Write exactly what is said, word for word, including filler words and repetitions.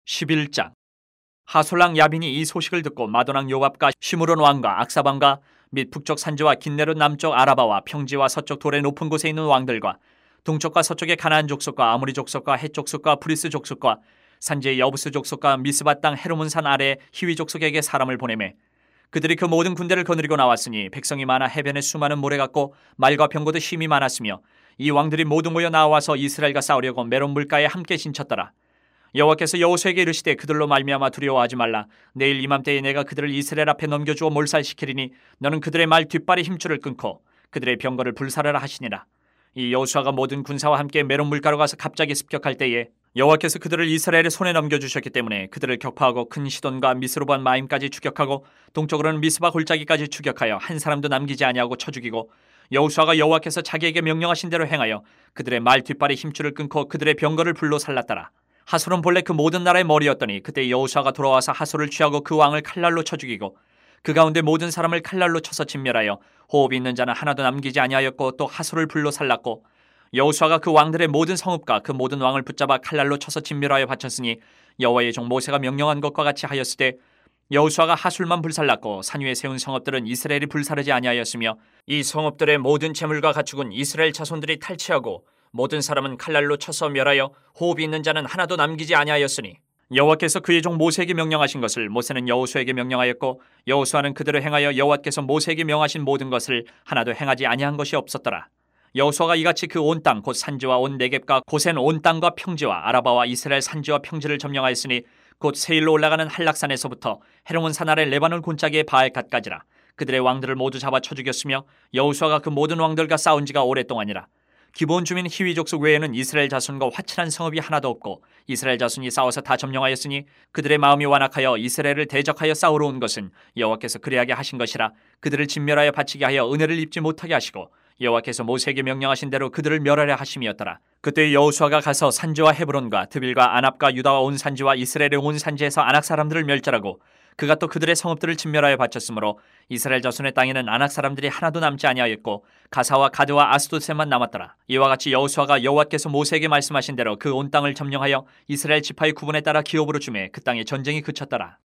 십일 장. 하솔랑 야빈이 이 소식을 듣고 마도랑 요압과 시므론 왕과 악사방과 및 북쪽 산지와 긴네롯 남쪽 아라바와 평지와 서쪽 돌의 높은 곳에 있는 왕들과 동쪽과 서쪽의 가나안 족속과 아모리 족속과 헷 족속과 브리스 족속과 산지의 여부스 족속과 미스바 땅 헤르몬 산 아래 히위 족속에게 사람을 보내매 그들이 그 모든 군대를 거느리고 나왔으니 백성이 많아 해변에 수많은 모래 같고 말과 병거도 힘이 많았으며 이 왕들이 모두 모여 나와서 이스라엘과 싸우려고 메론 물가에 함께 진쳤더라. 여호와께서 여호수아에게 이르시되 그들로 말미암아 두려워하지 말라. 내일 이맘때에 내가 그들을 이스라엘 앞에 넘겨주어 몰살시키리니 너는 그들의 말 뒷발의 힘줄을 끊고 그들의 병거를 불사르라 하시니라. 이 여호수아가 모든 군사와 함께 메론 물가로 가서 갑자기 습격할 때에 여호와께서 그들을 이스라엘의 손에 넘겨주셨기 때문에 그들을 격파하고 큰 시돈과 미스로반 마임까지 추격하고 동쪽으로는 미스바 골짜기까지 추격하여 한 사람도 남기지 아니하고 쳐 죽이고 여호수아가 여호와께서 자기에게 명령하신 대로 행하여 그들의 말 뒷발의 힘줄을 끊고 그들의 병거를 불로 살랐더라. 하솔은 본래 그 모든 나라의 머리였더니 그때 여호수아가 돌아와서 하솔을 취하고 그 왕을 칼날로 쳐 죽이고 그 가운데 모든 사람을 칼날로 쳐서 진멸하여 호흡이 있는 자는 하나도 남기지 아니하였고 또 하솔을 불로 살랐고 여호수아가 그 왕들의 모든 성읍과 그 모든 왕을 붙잡아 칼날로 쳐서 진멸하여 바쳤으니 여호와의 종 모세가 명령한 것과 같이 하였으되 여호수아가 하솔만 불살랐고 산 위에 세운 성읍들은 이스라엘이 불사르지 아니하였으며 이 성읍들의 모든 재물과 가축은 이스라엘 자손들이 탈취하고 모든 사람은 칼날로 쳐서 멸하여 호흡이 있는 자는 하나도 남기지 아니하였으니 여호와께서 그의 종 모세에게 명령하신 것을 모세는 여호수아에게 명령하였고 여호수아는 그대로 행하여 여호와께서 모세에게 명하신 모든 것을 하나도 행하지 아니한 것이 없었더라. 여호수아가 이같이 그 온 땅 곧 산지와 온 네겝과 고센 온 땅과 평지와 아라바와 이스라엘 산지와 평지를 점령하였으니 곧 세일로 올라가는 한락산에서부터 헤르몬 산 아래 레바논 골짜기의 바알갓까지라. 그들의 왕들을 모두 잡아 쳐 죽였으며 여호수아가 그 모든 왕들과 싸운 지가 오랫동안이라. 기본 주민 히위 족속 외에는 이스라엘 자손과 화친한 성읍이 하나도 없고 이스라엘 자손이 싸워서 다 점령하였으니 그들의 마음이 완악하여 이스라엘을 대적하여 싸우러 온 것은 여호와께서 그리하게 하신 것이라. 그들을 진멸하여 바치게 하여 은혜를 입지 못하게 하시고 여호와께서 모세에게 명령하신 대로 그들을 멸하려 하심이었더라. 그때 여호수아가 가서 산지와 헤브론과 드빌과 아납과 유다와 온 산지와 이스라엘의 온 산지에서 아낙 사람들을 멸절하고 그가 또 그들의 성읍들을 진멸하여 바쳤으므로 이스라엘 자손의 땅에는 아낙 사람들이 하나도 남지 아니하였고 가사와 가드와 아스도셋만 남았더라. 이와 같이 여호수아가 여호와께서 모세에게 말씀하신 대로 그 온 땅을 점령하여 이스라엘 지파의 구분에 따라 기업으로 주매 그 땅에 전쟁이 그쳤더라.